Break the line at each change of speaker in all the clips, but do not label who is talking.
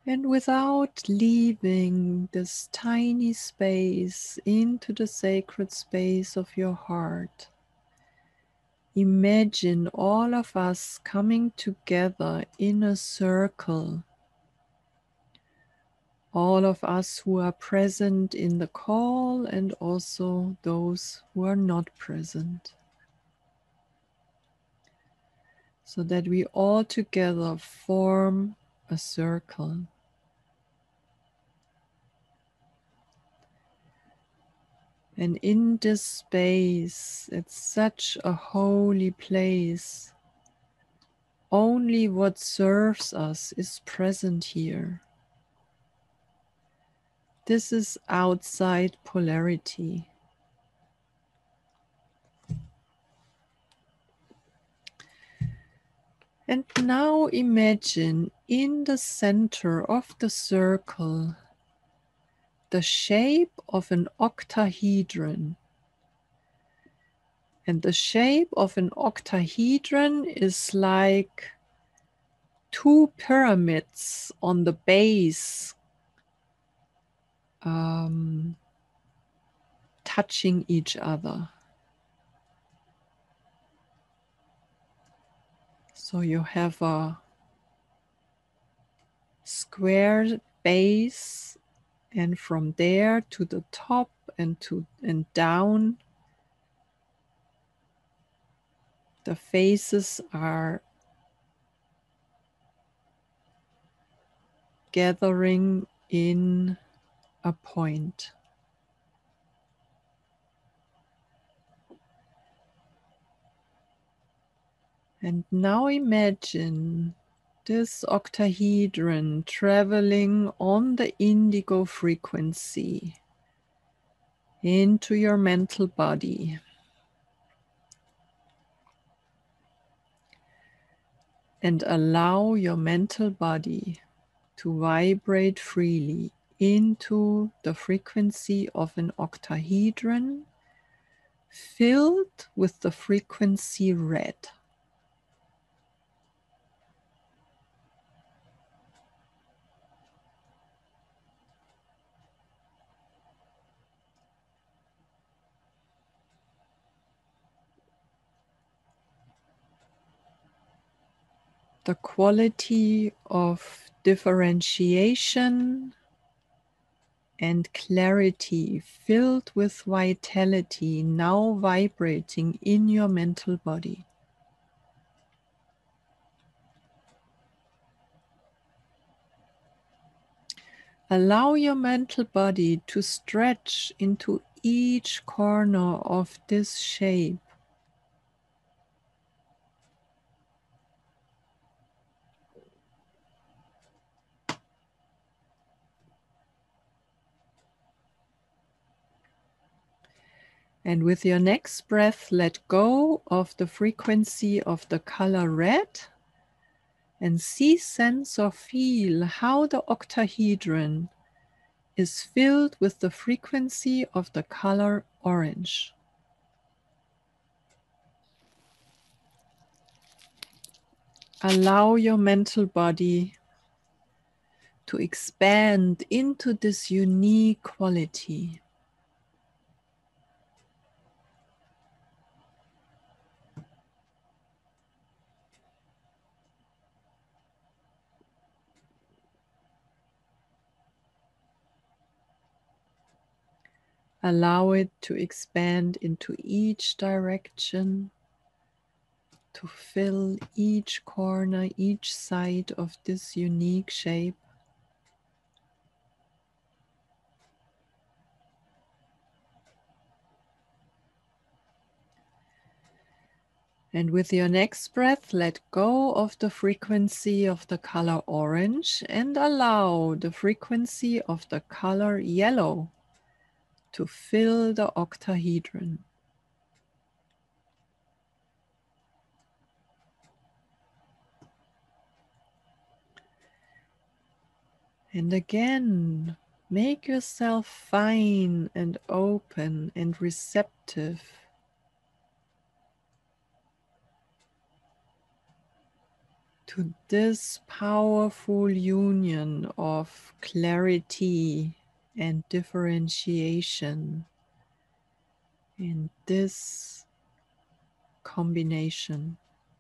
And without leaving this tiny space into the sacred space of your heart, imagine all of us coming together in a circle. All of us who are present in the call and also those who are not present. So that we all together form a circle. And in this space, it's such a holy place. Only what serves us is present here. This is outside polarity. And now imagine in the center of the circle the shape of an octahedron. And the shape of an octahedron is like two pyramids on the base touching each other. So you have a square base, and from there to the top and down, the faces are gathering in a point. And now imagine this octahedron traveling on the indigo frequency into your mental body. And allow your mental body to vibrate freely into the frequency of an octahedron filled with the frequency red. The quality of differentiation and clarity filled with vitality now vibrating in your mental body. Allow your mental body to stretch into each corner of this shape. And with your next breath, let go of the frequency of the color red and see, sense, or feel how the octahedron is filled with the frequency of the color orange. Allow your mental body to expand into this unique quality. Allow it to expand into each direction, to fill each corner, each side of this unique shape. And with your next breath, let go of the frequency of the color orange and allow the frequency of the color yellow to fill the octahedron. And again, make yourself fine and open and receptive to this powerful union of clarity and differentiation in this combination.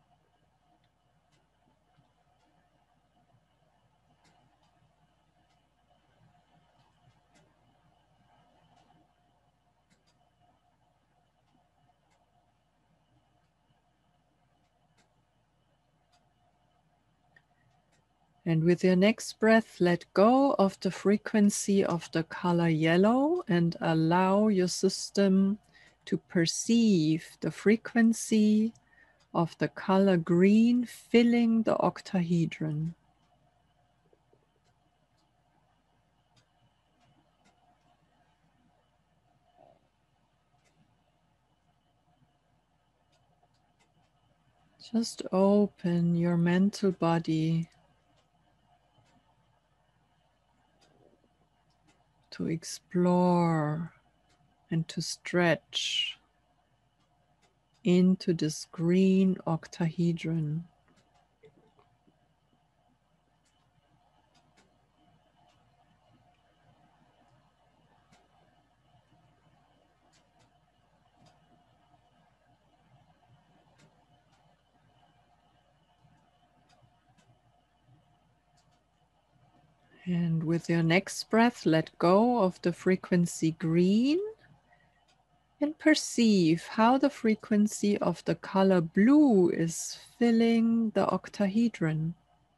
And with your next breath, let go of the frequency of the color yellow and allow your system to perceive the frequency of the color green filling the octahedron. Just open your mental body to explore and to stretch into this green octahedron. And with your next breath, let go of the frequency green and perceive how the frequency of the color blue is filling the octahedron.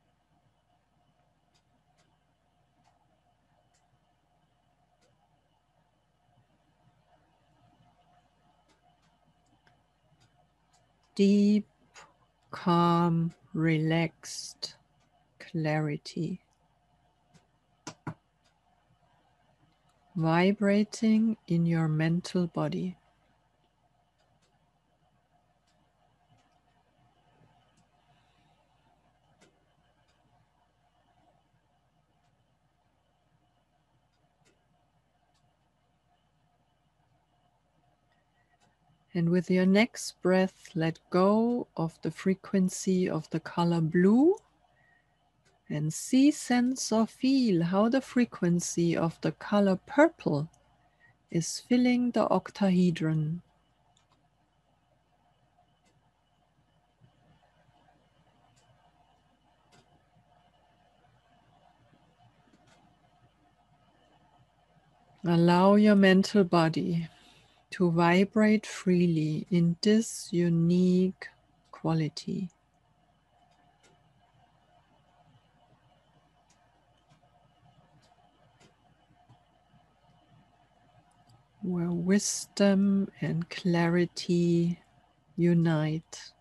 Deep, calm, relaxed clarity. Vibrating in your mental body. And with your next breath, let go of the frequency of the color blue and see, sense, or feel how the frequency of the color purple is filling the octahedron. Allow your mental body to vibrate freely in this unique quality. Where wisdom and clarity unite.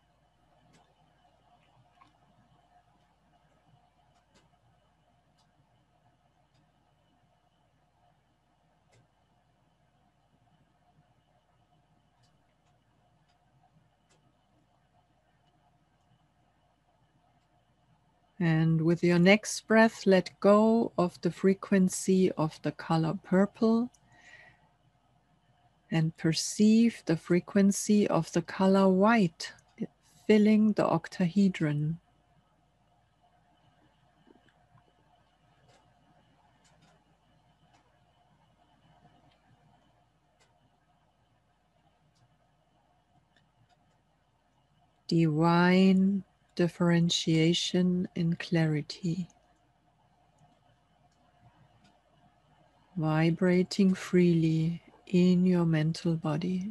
And with your next breath, let go of the frequency of the color purple and perceive the frequency of the color white filling the octahedron. Divine differentiation and clarity. Vibrating freely in your mental body.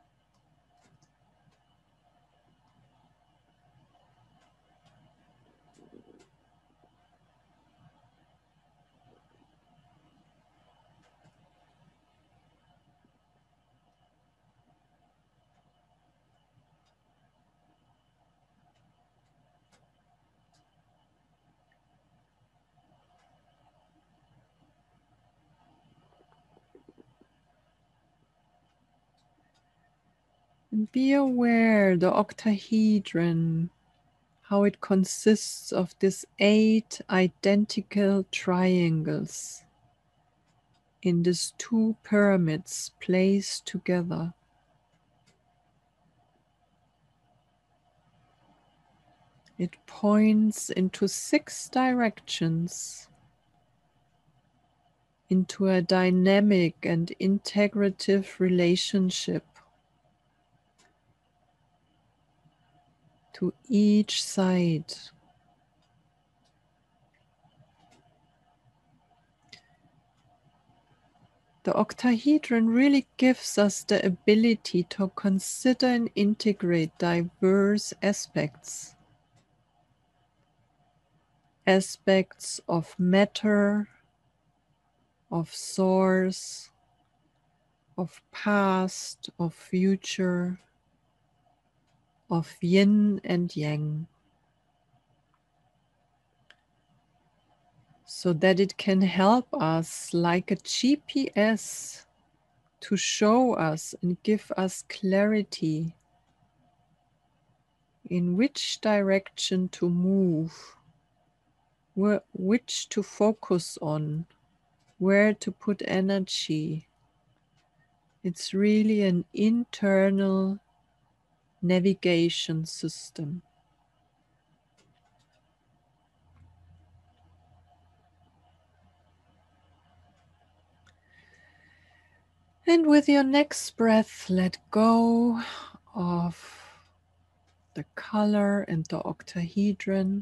And be aware the octahedron, how it consists of these 8 identical triangles in these 2 pyramids placed together. It points into 6 directions, into a dynamic and integrative relationship to each side. The octahedron really gives us the ability to consider and integrate diverse aspects. Aspects of matter, of source, of past, of future, of yin and yang, so that it can help us like a GPS to show us and give us clarity in which direction to move, which to focus on, where to put energy. It's really an internal navigation system. And with your next breath, let go of the color and the octahedron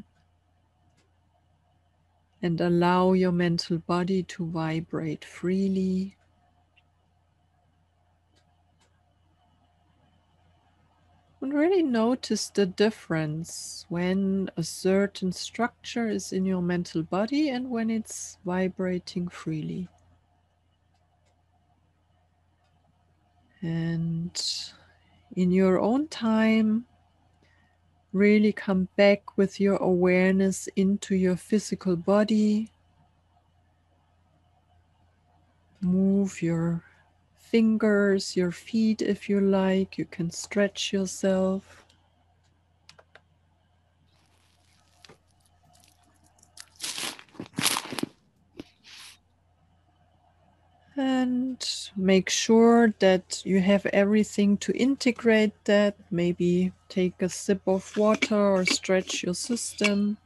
and allow your mental body to vibrate freely. And really notice the difference when a certain structure is in your mental body and when it's vibrating freely. And in your own time, really come back with your awareness into your physical body. Move your fingers, your feet if you like. You can stretch yourself. And make sure that you have everything to integrate that. Maybe take a sip of water or stretch your system.